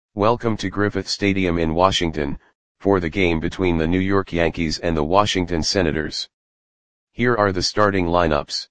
Welcome to Griffith Stadium in Washington, for the game between the New York Yankees and the Washington Senators. Here are the starting lineups.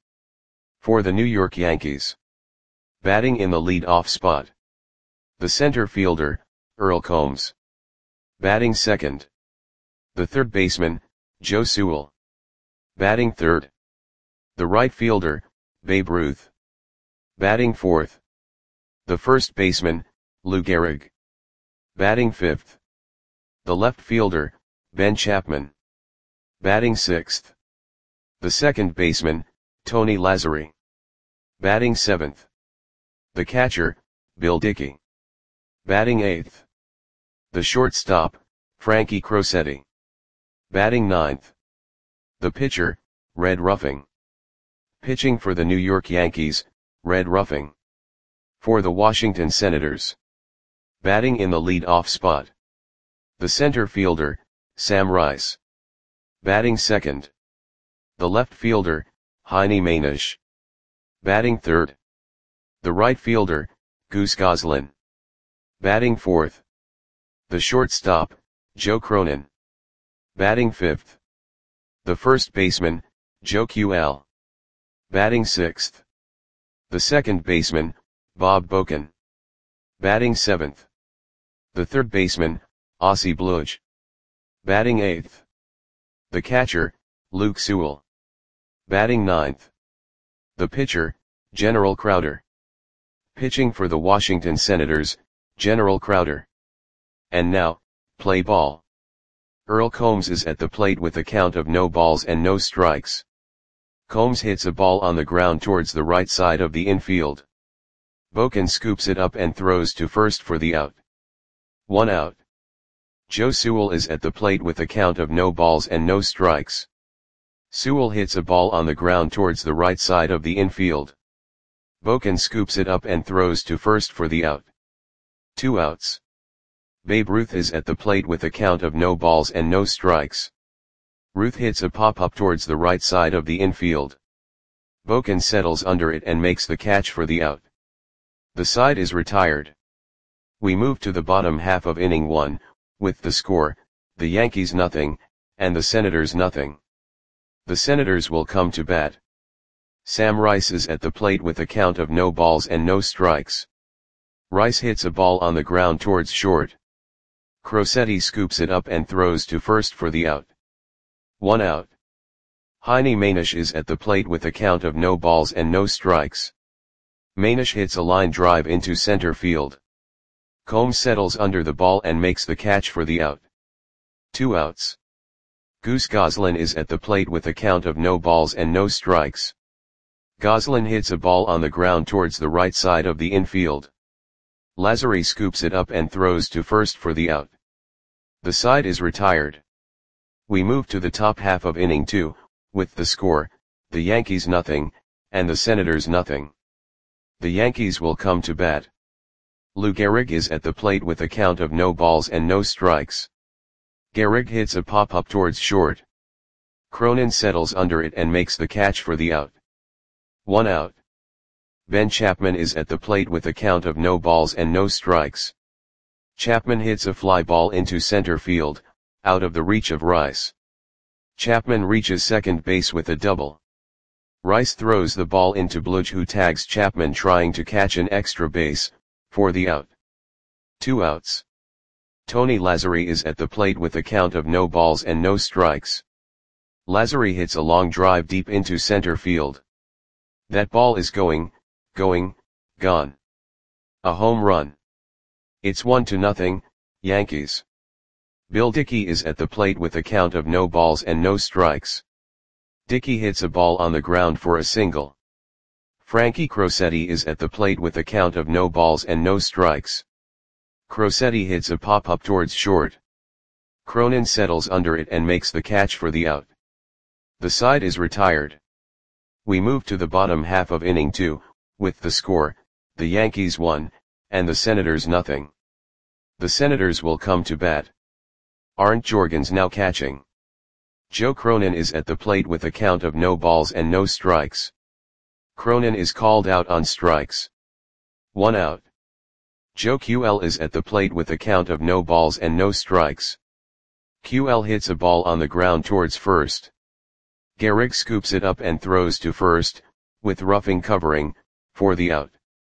For the New York Yankees. Batting in the lead-off spot. The center fielder, Earl Combs. Batting second. The third baseman, Joe Sewell. Batting third. The right fielder, Babe Ruth. Batting fourth. The first baseman, Lou Gehrig. Batting fifth. The left fielder, Ben Chapman. Batting sixth. The second baseman, Tony Lazzeri. Batting seventh. The catcher, Bill Dickey. Batting eighth. The shortstop, Frankie Crosetti. Batting ninth. The pitcher, Red Ruffing. Pitching for the New York Yankees, Red Ruffing. For the Washington Senators. Batting in the lead-off spot. The center fielder, Sam Rice. Batting second. The left fielder, Heinie Mainisch. Batting third. The right fielder, Goose Goslin. Batting fourth. The shortstop, Joe Cronin. Batting fifth. The first baseman, Joe QL. Batting sixth. The second baseman, Bob Boken. Batting seventh. The third baseman, Ossie Bluge. Batting eighth. The catcher, Luke Sewell. Batting ninth. The pitcher, General Crowder. Pitching for the Washington Senators, General Crowder. And now, play ball. Earl Combs is at the plate with a count of no balls and no strikes. Combs hits a ball on the ground towards the right side of the infield. Boken scoops it up and throws to first for the out. 1 out. Joe Sewell is at the plate with a count of no balls and no strikes. Sewell hits a ball on the ground towards the right side of the infield. Boken scoops it up and throws to first for the out. 2 outs. Babe Ruth is at the plate with a count of no balls and no strikes. Ruth hits a pop-up towards the right side of the infield. Boken settles under it and makes the catch for the out. The side is retired. We move to the bottom half of inning 1, with the score, the Yankees nothing, and the Senators nothing. The Senators will come to bat. Sam Rice is at the plate with a count of no balls and no strikes. Rice hits a ball on the ground towards short. Crosetti scoops it up and throws to first for the out. 1 out. Heinie Mainisch is at the plate with a count of no balls and no strikes. Mainisch hits a line drive into center field. Combs settles under the ball and makes the catch for the out. 2 outs. Goose Goslin is at the plate with a count of no balls and no strikes. Goslin hits a ball on the ground towards the right side of the infield. Lazzeri scoops it up and throws to first for the out. The side is retired. We move to the top half of inning 2, with the score, the Yankees nothing, and the Senators nothing. The Yankees will come to bat. Lou Gehrig is at the plate with a count of no balls and no strikes. Gehrig hits a pop-up towards short. Cronin settles under it and makes the catch for the out. 1 out. Ben Chapman is at the plate with a count of no balls and no strikes. Chapman hits a fly ball into center field, out of the reach of Rice. Chapman reaches second base with a double. Rice throws the ball into Bluge, who tags Chapman trying to catch an extra base, for the out. 2 outs. Tony Lazzeri is at the plate with a count of no balls and no strikes. Lazzeri hits a long drive deep into center field. That ball is gone. A home run. It's 1-0, Yankees. Bill Dickey is at the plate with a count of no balls and no strikes. Dickey hits a ball on the ground for a single. Frankie Crosetti is at the plate with a count of no balls and no strikes. Crosetti hits a pop-up towards short. Cronin settles under it and makes the catch for the out. The side is retired. We move to the bottom half of inning 2, with the score, the Yankees 1, and the Senators nothing. The Senators will come to bat. Arndt Jorgens now catching. Joe Cronin is at the plate with a count of no balls and no strikes. Cronin is called out on strikes. 1 out. Joe QL is at the plate with a count of no balls and no strikes. QL hits a ball on the ground towards first. Gehrig scoops it up and throws to first, with roughing covering, for the out.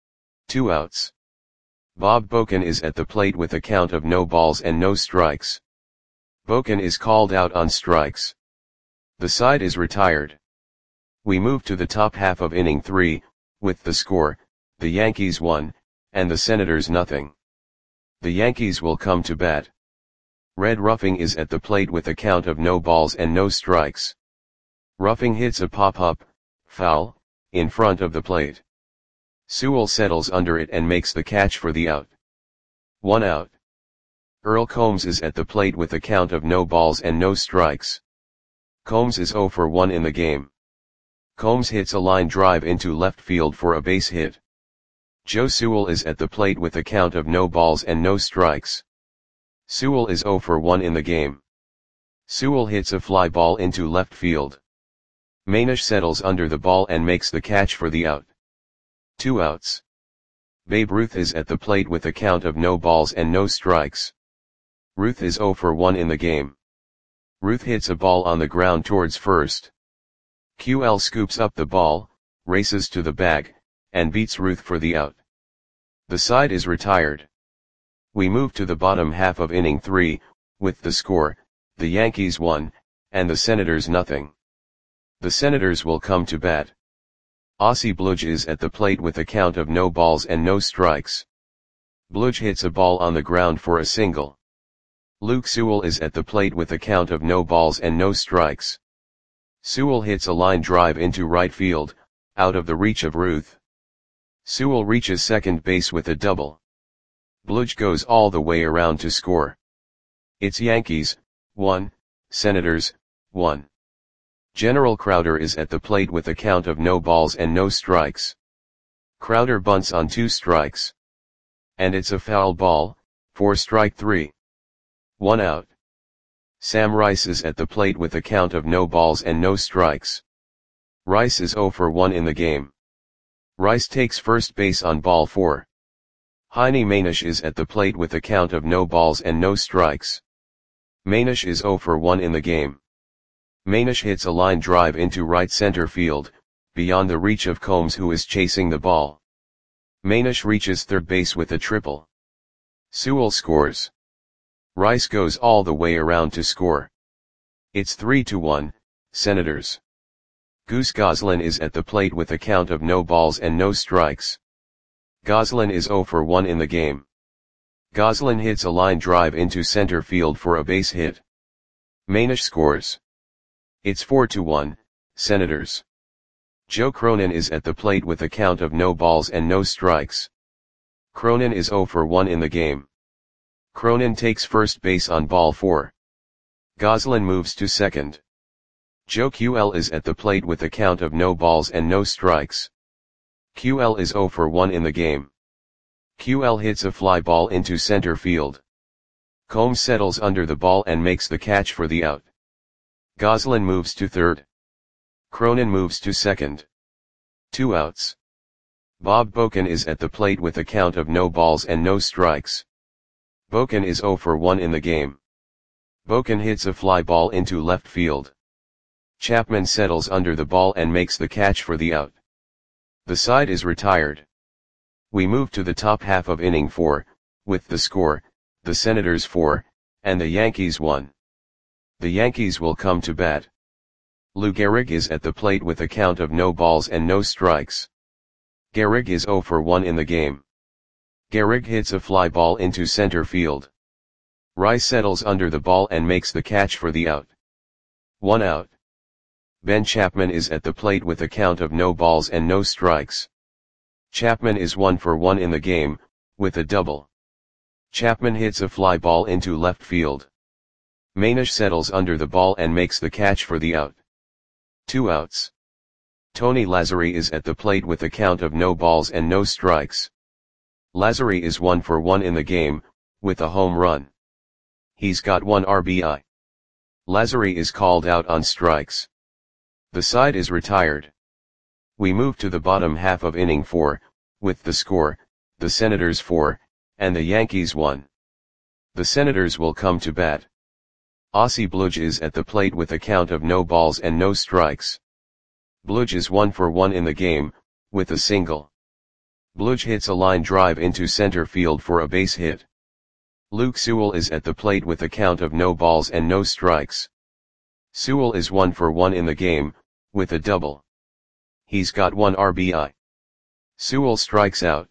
2 outs. Bob Boken is at the plate with a count of no balls and no strikes. Boken is called out on strikes. The side is retired. We move to the top half of inning 3, with the score, the Yankees 1, and the Senators nothing. The Yankees will come to bat. Red Ruffing is at the plate with a count of no balls and no strikes. Ruffing hits a pop-up, foul, in front of the plate. Sewell settles under it and makes the catch for the out. 1 out. Earl Combs is at the plate with a count of no balls and no strikes. Combs is 0 for 1 in the game. Combs hits a line drive into left field for a base hit. Joe Sewell is at the plate with a count of no balls and no strikes. Sewell is 0 for 1 in the game. Sewell hits a fly ball into left field. Manish settles under the ball and makes the catch for the out. 2 outs. Babe Ruth is at the plate with a count of no balls and no strikes. Ruth is 0 for 1 in the game. Ruth hits a ball on the ground towards first. QL scoops up the ball, races to the bag, and beats Ruth for the out. The side is retired. We move to the bottom half of inning 3, with the score, the Yankees 1, and the Senators nothing. The Senators will come to bat. Ossie Bludge is at the plate with a count of no balls and no strikes. Bludge hits a ball on the ground for a single. Luke Sewell is at the plate with a count of no balls and no strikes. Sewell hits a line drive into right field, out of the reach of Ruth. Sewell reaches second base with a double. Bludge goes all the way around to score. It's Yankees, 1, Senators, 1. General Crowder is at the plate with a count of no balls and no strikes. Crowder bunts on 2 strikes. And it's a foul ball, for strike 3. 1 out. Sam Rice is at the plate with a count of no balls and no strikes. Rice is 0 for 1 in the game. Rice takes first base on ball 4. Heine Manish is at the plate with a count of no balls and no strikes. Manish is 0 for 1 in the game. Manish hits a line drive into right center field, beyond the reach of Combs who is chasing the ball. Manish reaches third base with a triple. Sewell scores. Rice goes all the way around to score. It's 3-1, Senators. Goose Goslin is at the plate with a count of no balls and no strikes. Goslin is 0 for 1 in the game. Goslin hits a line drive into center field for a base hit. Manish scores. It's 4-1, Senators. Joe Cronin is at the plate with a count of no balls and no strikes. Cronin is 0 for 1 in the game. Cronin takes first base on ball 4. Goslin moves to second. Joe QL is at the plate with a count of no balls and no strikes. QL is 0 for 1 in the game. QL hits a fly ball into center field. Combs settles under the ball and makes the catch for the out. Goslin moves to third. Cronin moves to second. 2 outs. Bob Boken is at the plate with a count of no balls and no strikes. Boken is 0 for 1 in the game. Boken hits a fly ball into left field. Chapman settles under the ball and makes the catch for the out. The side is retired. We move to the top half of inning 4, with the score, the Senators 4, and the Yankees 1. The Yankees will come to bat. Lou Gehrig is at the plate with a count of no balls and no strikes. Gehrig is 0 for 1 in the game. Gehrig hits a fly ball into center field. Rice settles under the ball and makes the catch for the out. 1 out. Ben Chapman is at the plate with a count of no balls and no strikes. Chapman is 1 for 1 in the game, with a double. Chapman hits a fly ball into left field. Manish settles under the ball and makes the catch for the out. 2 outs. Tony Lazzeri is at the plate with a count of no balls and no strikes. Lazzeri is 1 for 1 in the game, with a home run. He's got 1 RBI. Lazzeri is called out on strikes. The side is retired. We move to the bottom half of inning 4, with the score, the Senators 4, and the Yankees 1. The Senators will come to bat. Aussie Bludge is at the plate with a count of no balls and no strikes. Bludge is 1 for 1 in the game, with a single. Bludge hits a line drive into center field for a base hit. Luke Sewell is at the plate with a count of no balls and no strikes. Sewell is 1 for 1 in the game, with a double. He's got 1 RBI. Sewell strikes out.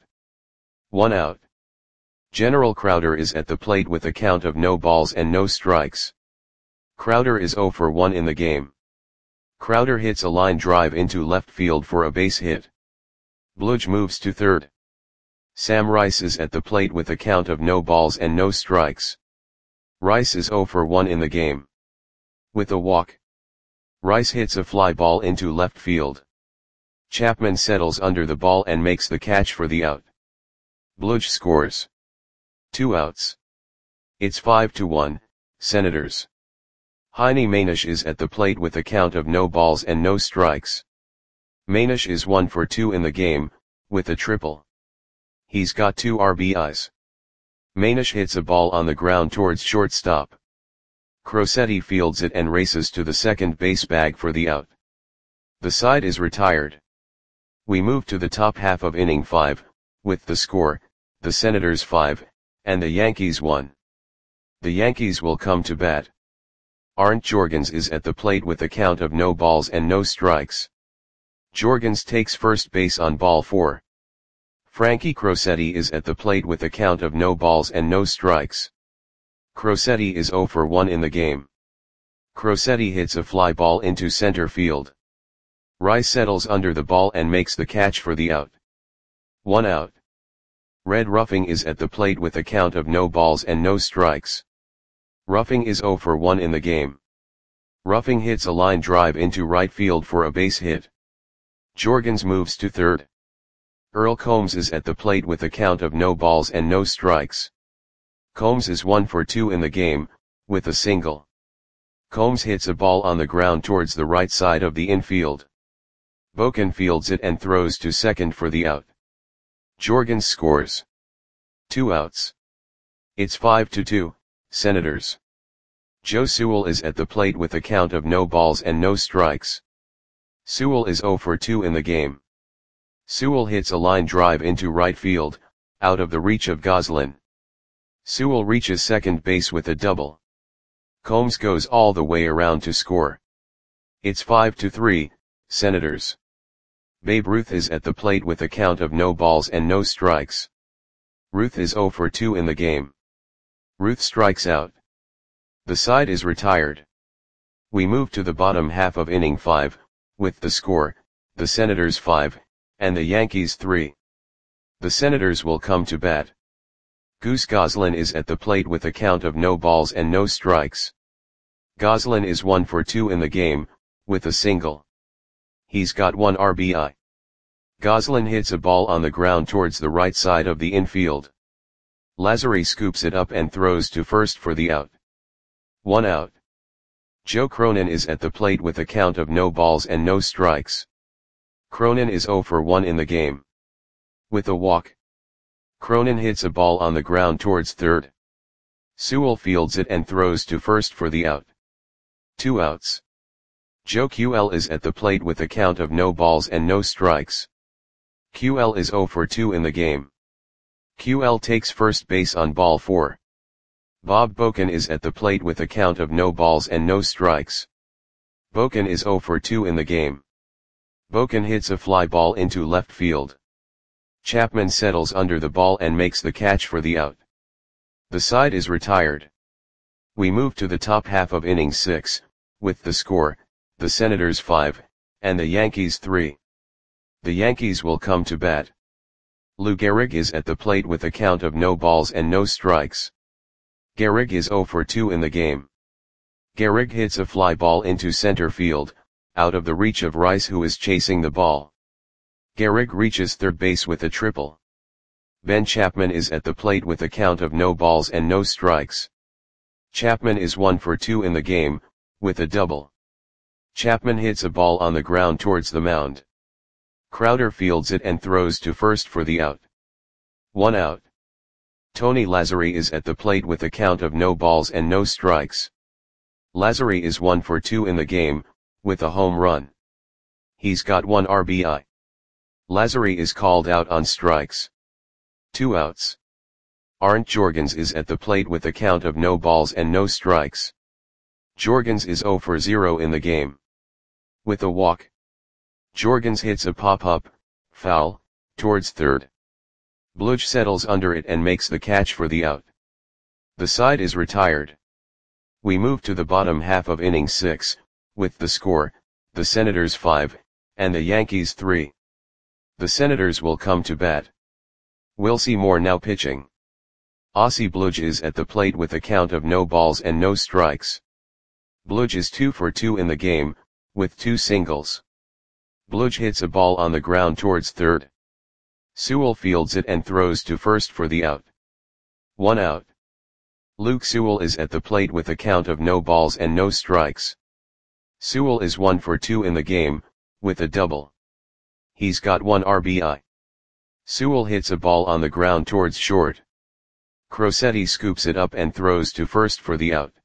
1 out. General Crowder is at the plate with a count of no balls and no strikes. Crowder is 0 for 1 in the game. Crowder hits a line drive into left field for a base hit. Bludge moves to third. Sam Rice is at the plate with a count of no balls and no strikes. Rice is 0 for 1 in the game. With a walk. Rice hits a fly ball into left field. Chapman settles under the ball and makes the catch for the out. Bludge scores. 2 outs. It's 5-1, Senators. Heine Manish is at the plate with a count of no balls and no strikes. Manish is 1 for 2 in the game, with a triple. He's got 2 RBIs. Manish hits a ball on the ground towards shortstop. Crosetti fields it and races to the second base bag for the out. The side is retired. We move to the top half of inning 5, with the score, the Senators 5, and the Yankees 1. The Yankees will come to bat. Arndt Jorgens is at the plate with a count of no balls and no strikes. Jorgens takes first base on ball 4. Frankie Crosetti is at the plate with a count of no balls and no strikes. Crosetti is 0 for 1 in the game. Crosetti hits a fly ball into center field. Rice settles under the ball and makes the catch for the out. 1 out. Red Ruffing is at the plate with a count of no balls and no strikes. Ruffing is 0 for 1 in the game. Ruffing hits a line drive into right field for a base hit. Jorgens moves to third. Earl Combs is at the plate with a count of no balls and no strikes. Combs is 1 for 2 in the game, with a single. Combs hits a ball on the ground towards the right side of the infield. Boken fields it and throws to second for the out. Jorgens scores. 2 outs. It's 5-2, Senators. Joe Sewell is at the plate with a count of no balls and no strikes. Sewell is 0 for 2 in the game. Sewell hits a line drive into right field, out of the reach of Goslin. Sewell reaches second base with a double. Combs goes all the way around to score. It's 5-3, Senators. Babe Ruth is at the plate with a count of no balls and no strikes. Ruth is 0 for 2 in the game. Ruth strikes out. The side is retired. We move to the bottom half of inning 5, with the score, the Senators 5, and the Yankees 3. The Senators will come to bat. Goose Goslin is at the plate with a count of no balls and no strikes. Goslin is 1 for 2 in the game, with a single. He's got 1 RBI. Goslin hits a ball on the ground towards the right side of the infield. Lazary scoops it up and throws to first for the out. 1 out. Joe Cronin is at the plate with a count of no balls and no strikes. Cronin is 0 for 1 in the game. With a walk. Cronin hits a ball on the ground towards third. Sewell fields it and throws to first for the out. 2 outs. Joe QL is at the plate with a count of no balls and no strikes. QL is 0 for 2 in the game. QL takes first base on ball 4. Bob Boken is at the plate with a count of no balls and no strikes. Boken is 0 for 2 in the game. Boken hits a fly ball into left field. Chapman settles under the ball and makes the catch for the out. The side is retired. We move to the top half of inning 6, with the score, the Senators 5, and the Yankees 3. The Yankees will come to bat. Lou Gehrig is at the plate with a count of no balls and no strikes. Gehrig is 0 for 2 in the game. Gehrig hits a fly ball into center field, out of the reach of Rice who is chasing the ball. Gehrig reaches third base with a triple. Ben Chapman is at the plate with a count of no balls and no strikes. Chapman is 1 for 2 in the game, with a double. Chapman hits a ball on the ground towards the mound. Crowder fields it and throws to first for the out. 1 out. Tony Lazzari is at the plate with a count of no balls and no strikes. Lazzari is 1 for 2 in the game, with a home run. He's got 1 RBI. Lazzari is called out on strikes. 2 outs. Arndt Jorgens is at the plate with a count of no balls and no strikes. Jorgens is 0 for 0 in the game. With a walk. Jorgens hits a pop-up, foul, towards third. Bludge settles under it and makes the catch for the out. The side is retired. We move to the bottom half of inning 6, with the score, the Senators 5, and the Yankees 3. The Senators will come to bat. Wilcy Moore now pitching. Ossie Bludge is at the plate with a count of no balls and no strikes. Bludge is 2 for 2 in the game, with 2 singles. Bludge hits a ball on the ground towards third. Sewell fields it and throws to first for the out. 1 out. Luke Sewell is at the plate with a count of no balls and no strikes. Sewell is 1 for 2 in the game, with a double. He's got 1 RBI. Sewell hits a ball on the ground towards short. Crosetti scoops it up and throws to first for the out.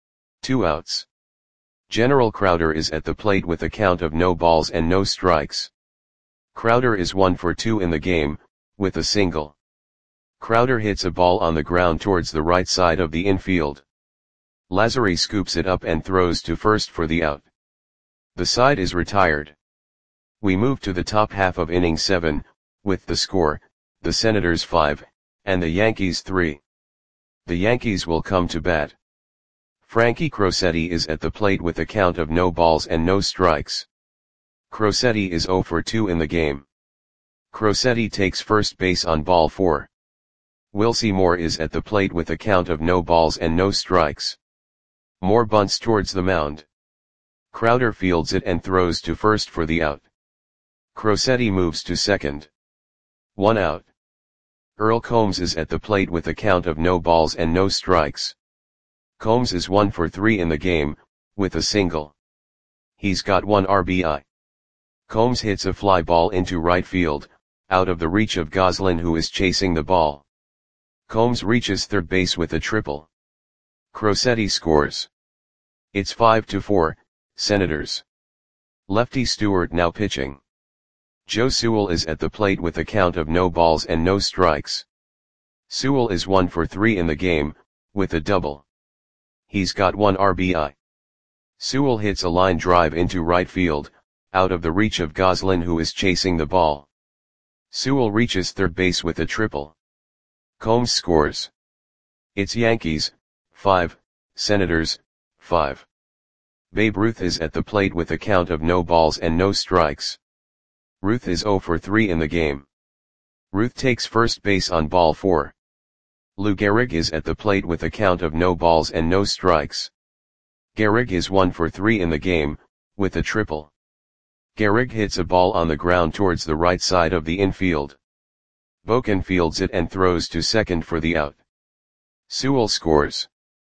2 outs. General Crowder is at the plate with a count of no balls and no strikes. Crowder is 1 for 2 in the game, with a single. Crowder hits a ball on the ground towards the right side of the infield. Lazzari scoops it up and throws to first for the out. The side is retired. We move to the top half of inning 7, with the score, the Senators 5, and the Yankees 3. The Yankees will come to bat. Frankie Crosetti is at the plate with a count of no balls and no strikes. Crosetti is 0 for 2 in the game. Crosetti takes first base on ball 4. Wilcy Moore is at the plate with a count of no balls and no strikes. Moore bunts towards the mound. Crowder fields it and throws to first for the out. Crosetti moves to second. 1 out. Earl Combs is at the plate with a count of no balls and no strikes. Combs is 1 for 3 in the game, with a single. He's got 1 RBI. Combs hits a fly ball into right field, out of the reach of Goslin, who is chasing the ball. Combs reaches third base with a triple. Crosetti scores. It's 5-4, Senators. Lefty Stewart now pitching. Joe Sewell is at the plate with a count of no balls and no strikes. Sewell is 1 for 3 in the game, with a double. He's got 1 RBI. Sewell hits a line drive into right field, out of the reach of Goslin, who is chasing the ball. Sewell reaches third base with a triple. Combs scores. It's Yankees 5, Senators 5. Babe Ruth is at the plate with a count of no balls and no strikes. Ruth is 0 for 3 in the game. Ruth takes first base on ball 4. Lou Gehrig is at the plate with a count of no balls and no strikes. Gehrig is 1 for 3 in the game, with a triple. Gehrig hits a ball on the ground towards the right side of the infield. Boken fields it and throws to second for the out. Sewell scores.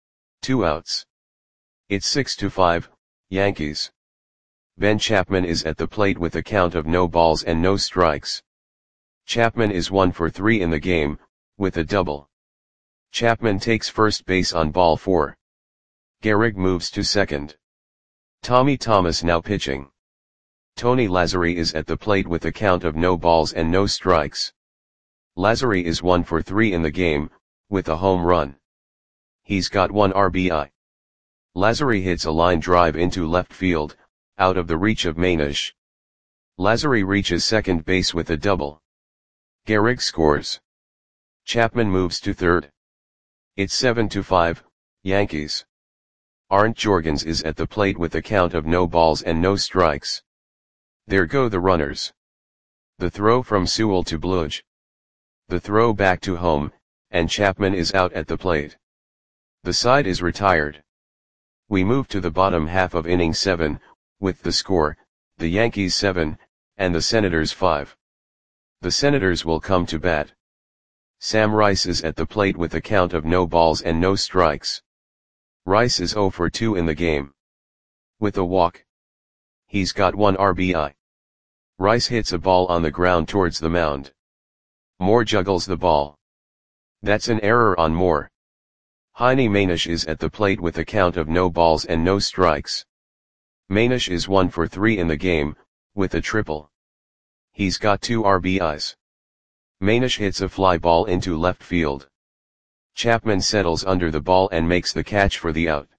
2 outs. It's 6-5, Yankees. Ben Chapman is at the plate with a count of no balls and no strikes. Chapman is 1 for 3 in the game, with a double. Chapman takes first base on ball 4. Gehrig moves to second. Tommy Thomas now pitching. Tony Lazzari is at the plate with a count of no balls and no strikes. Lazzari is 1 for 3 in the game, with a home run. He's got 1 RBI. Lazzari hits a line drive into left field, out of the reach of Manish. Lazzari reaches second base with a double. Gehrig scores. Chapman moves to third. It's 7-5, Yankees. Arndt Jorgens is at the plate with a count of no balls and no strikes. There go the runners. The throw from Sewell to Bludge. The throw back to home, and Chapman is out at the plate. The side is retired. We move to the bottom half of inning 7, with the score, the Yankees 7, and the Senators 5. The Senators will come to bat. Sam Rice is at the plate with a count of no balls and no strikes. Rice is 0 for 2 in the game. With a walk. He's got 1 RBI. Rice hits a ball on the ground towards the mound. Moore juggles the ball. That's an error on Moore. Heine Manish is at the plate with a count of no balls and no strikes. Manish is 1 for 3 in the game, with a triple. He's got 2 RBIs. Manish hits a fly ball into left field. Chapman settles under the ball and makes the catch for the out.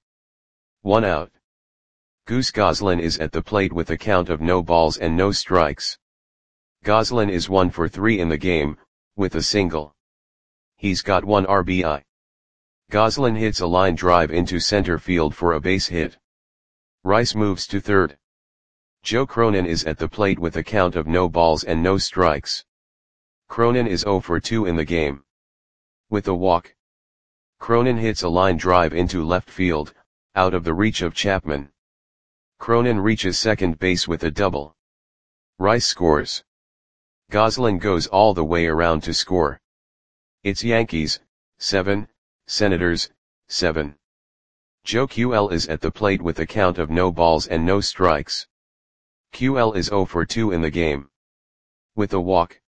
1 out. Goose Goslin is at the plate with a count of no balls and no strikes. Goslin is 1 for 3 in the game, with a single. He's got 1 RBI. Goslin hits a line drive into center field for a base hit. Rice moves to third. Joe Cronin is at the plate with a count of no balls and no strikes. Cronin is 0 for 2 in the game. With a walk. Cronin hits a line drive into left field, out of the reach of Chapman. Cronin reaches second base with a double. Rice scores. Goslin goes all the way around to score. It's Yankees, 7, Senators, 7. Joe QL is at the plate with a count of no balls and no strikes. QL is 0 for 2 in the game. With a walk.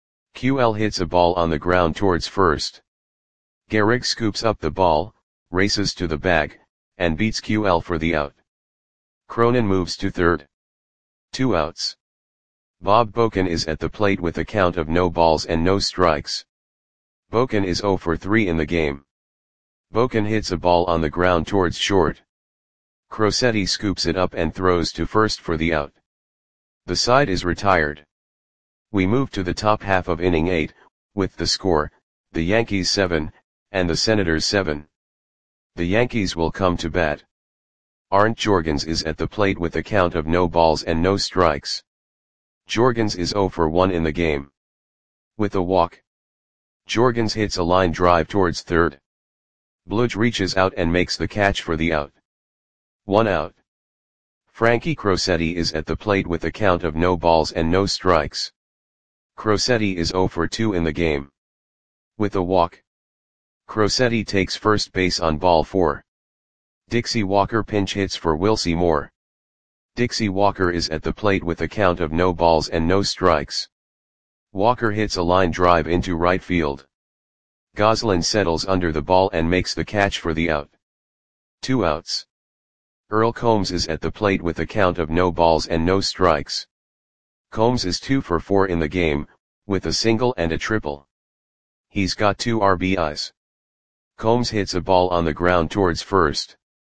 QL hits a ball on the ground towards first. Gehrig scoops up the ball, races to the bag, and beats QL for the out. Cronin moves to third. 2 outs. Bob Boken is at the plate with a count of no balls and no strikes. Boken is 0 for 3 in the game. Boken hits a ball on the ground towards short. Crosetti scoops it up and throws to first for the out. The side is retired. We move to the top half of inning 8, with the score, the Yankees 7, and the Senators 7. The Yankees will come to bat. Arndt Jorgens is at the plate with a count of no balls and no strikes. Jorgens is 0 for 1 in the game. With a walk. Jorgens hits a line drive towards third. Bludge reaches out and makes the catch for the out. 1 out. Frankie Crosetti is at the plate with a count of no balls and no strikes. Crosetti is 0 for 2 in the game. With a walk. Crosetti takes first base on ball 4. Dixie Walker pinch hits for Wilcie Moore. Dixie Walker is at the plate with a count of no balls and no strikes. Walker hits a line drive into right field. Goslin settles under the ball and makes the catch for the out. 2 outs. Earl Combs is at the plate with a count of no balls and no strikes. Combs is 2 for 4 in the game, with a single and a triple. He's got 2 RBIs. Combs hits a ball on the ground towards first.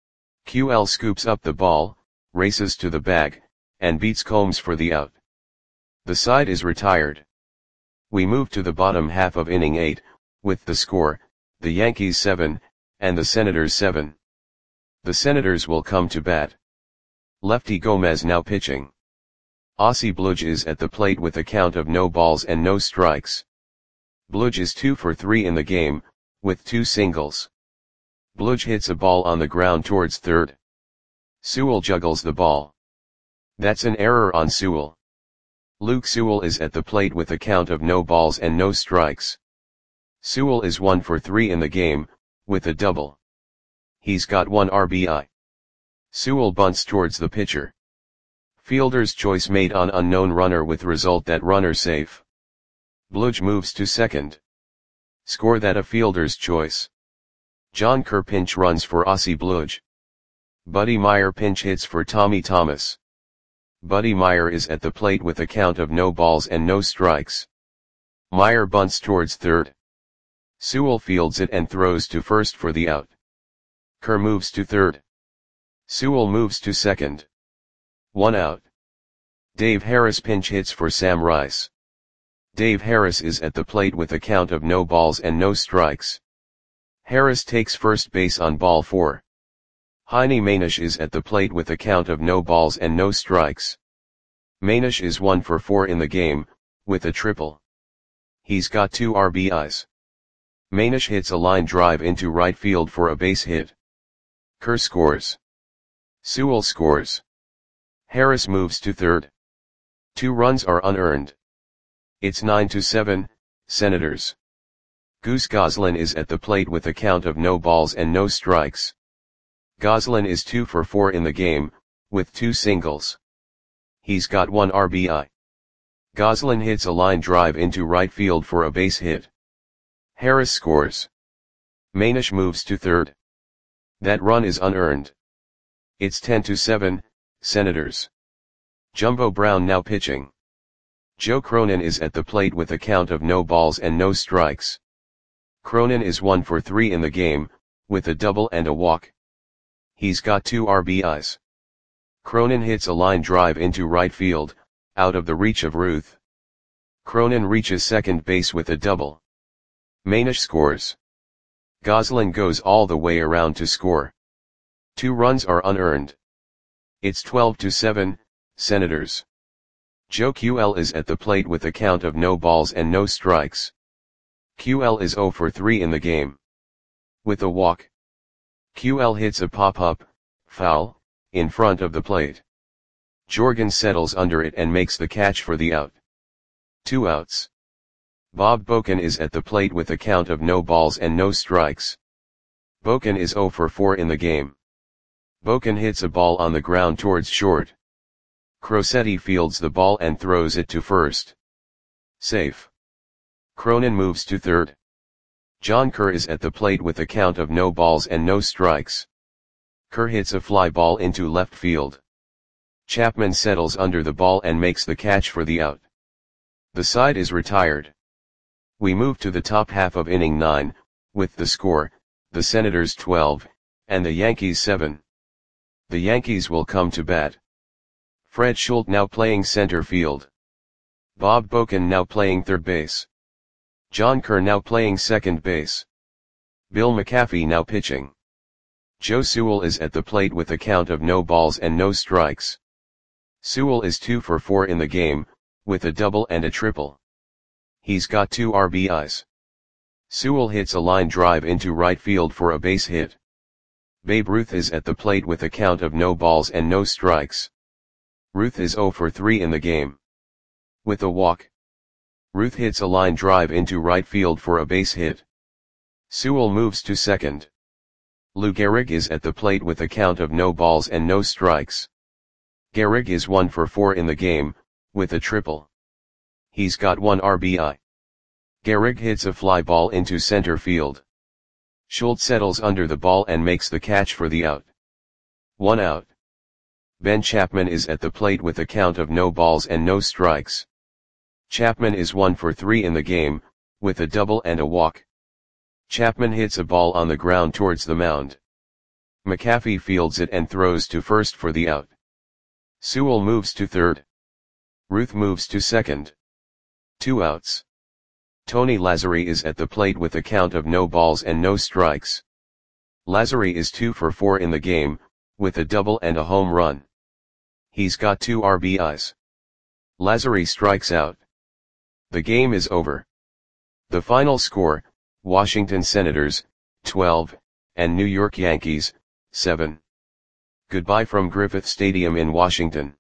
QL scoops up the ball, races to the bag, and beats Combs for the out. The side is retired. We move to the bottom half of inning 8, with the score, the Yankees 7, and the Senators 7. The Senators will come to bat. Lefty Gomez now pitching. Ossie Bludge is at the plate with a count of no balls and no strikes. Bludge is 2 for 3 in the game, with 2 singles. Bludge hits a ball on the ground towards third. Sewell juggles the ball. That's an error on Sewell. Luke Sewell is at the plate with a count of no balls and no strikes. Sewell is 1 for 3 in the game, with a double. He's got 1 RBI. Sewell bunts towards the pitcher. Fielder's choice made on unknown runner with result that runner safe. Bludge moves to second. Score that a fielder's choice. John Kerr pinch runs for Ossie Bludge. Buddy Meyer pinch hits for Tommy Thomas. Buddy Meyer is at the plate with a count of no balls and no strikes. Meyer bunts towards third. Sewell fields it and throws to first for the out. Kerr moves to third. Sewell moves to second. 1 out. Dave Harris pinch hits for Sam Rice. Dave Harris is at the plate with a count of no balls and no strikes. Harris takes first base on ball 4. Heine Manish is at the plate with a count of no balls and no strikes. Manish is 1 for 4 in the game, with a triple. He's got 2 RBIs. Manish hits a line drive into right field for a base hit. Kerr scores. Sewell scores. Harris moves to third. 2 runs are unearned. It's 9-7, Senators. Goose Goslin is at the plate with a count of no balls and no strikes. Goslin is 2 for 4 in the game, with 2 singles. He's got 1 RBI. Goslin hits a line drive into right field for a base hit. Harris scores. Manish moves to third. That run is unearned. It's 10-7, Senators. Jumbo Brown now pitching. Joe Cronin is at the plate with a count of no balls and no strikes. Cronin is 1 for 3 in the game, with a double and a walk. He's got 2 RBIs. Cronin hits a line drive into right field, out of the reach of Ruth. Cronin reaches second base with a double. Manish scores. Gosselin goes all the way around to score. 2 runs are unearned. It's 12-7, Senators. Joe QL is at the plate with a count of no balls and no strikes. QL is 0 for 3 in the game. With a walk. QL hits a pop-up, foul, in front of the plate. Jorgen settles under it and makes the catch for the out. 2 outs. Bob Boken is at the plate with a count of no balls and no strikes. Boken is 0 for 4 in the game. Boken hits a ball on the ground towards short. Crosetti fields the ball and throws it to first. Safe. Cronin moves to third. John Kerr is at the plate with a count of no balls and no strikes. Kerr hits a fly ball into left field. Chapman settles under the ball and makes the catch for the out. The side is retired. We move to the top half of inning 9, with the score, the Senators 12, and the Yankees 7. The Yankees will come to bat. Fred Schultz now playing center field. Bob Boken now playing third base. John Kerr now playing second base. Bill McAfee now pitching. Joe Sewell is at the plate with a count of no balls and no strikes. Sewell is 2 for 4 in the game, with a double and a triple. He's got 2 RBIs. Sewell hits a line drive into right field for a base hit. Babe Ruth is at the plate with a count of no balls and no strikes. Ruth is 0 for 3 in the game. With a walk. Ruth hits a line drive into right field for a base hit. Sewell moves to second. Lou Gehrig is at the plate with a count of no balls and no strikes. Gehrig is 1 for 4 in the game, with a triple. He's got 1 RBI. Gehrig hits a fly ball into center field. Schultz settles under the ball and makes the catch for the out. 1 out. Ben Chapman is at the plate with a count of no balls and no strikes. Chapman is 1 for 3 in the game, with a double and a walk. Chapman hits a ball on the ground towards the mound. McAfee fields it and throws to first for the out. Sewell moves to third. Ruth moves to second. 2 outs. Tony Lazzari is at the plate with a count of no balls and no strikes. Lazzari is 2 for 4 in the game, with a double and a home run. He's got 2 RBIs. Lazzari strikes out. The game is over. The final score, Washington Senators, 12, and New York Yankees, 7. Goodbye from Griffith Stadium in Washington.